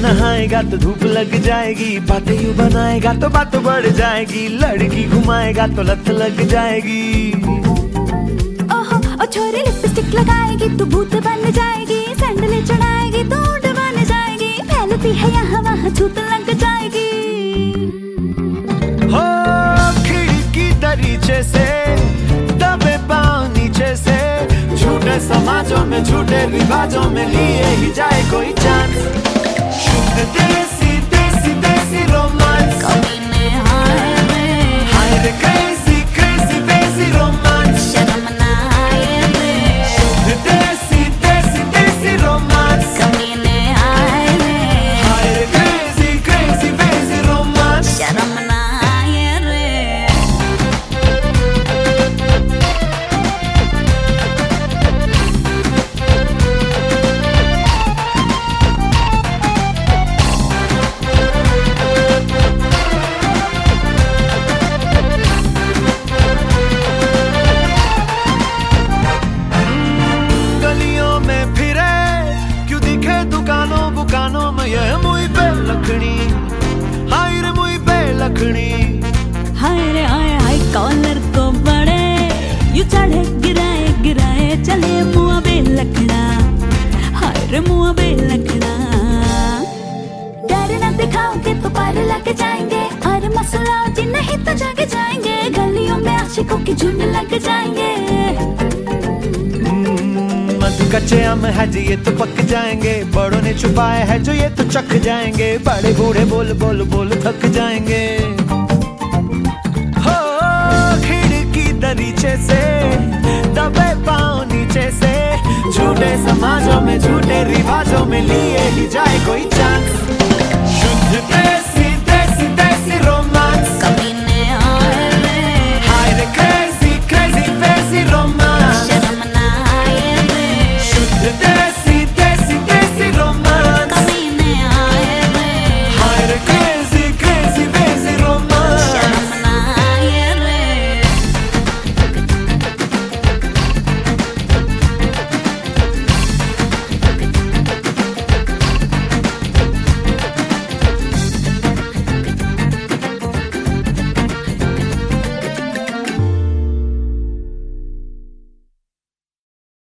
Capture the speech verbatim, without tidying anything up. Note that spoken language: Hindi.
नहाएगा तो धूप लग जाएगी, बातें यूं बनाएगा तो बात बढ़ जाएगी, लड़की घुमाएगा तो लत लग जाएगी। ओहो ओ छोरी लिपस्टिक लगाएगी तो भूत बन जाएगी, सैंडल चढ़ाएगी तो ऊंट बन जाएगी, फैलती है यहाँ वहाँ छूत लग जाएगी। हो खिड़की दरीचे से दबे पाँव नीचे से, झूठे समाजों में झूठे रिवाजों में लिए ही जाए कोई चांस। शुद्ध देसी देसी देसी रोमांस, हाय रे क्रेजी क्रेजी देसी रोमांस, शर्म ना आए रे। शुद्ध देसी देसी देसी रोमांस, आए रे। हाय रे क्रेजी क्रेजी देसी रोमांस, शर्म ना आए रे। दुकानों बुकानों में ये मुई पे लखनी, हाय रे मुई पे लखनी। हाय रे हाय हाय कॉलर को बड़े यू चढ़े गिराए गिराए चले मुआ बे लखड़ा, हाय रे मुआ बे लखड़ा। डर ना दिखाओगे तो पार लग जाएंगे, और मसला जी नहीं तो जागे जाएंगे, गलियों में आशिकों की झुंड लग जाएंगे। कच्चे आम है जो ये तो पक जाएंगे, बड़ों ने छुपाए है जो ये तो चख जाएंगे, बड़े बूढ़े बोल बोल बोल थक जाएंगे। हो खिड़की दरीचे से दबे पाँव नीचे से, झूठे समाजों में झूठे रिवाजों में लिए ही जाए कोई चांस। शुद्ध देसी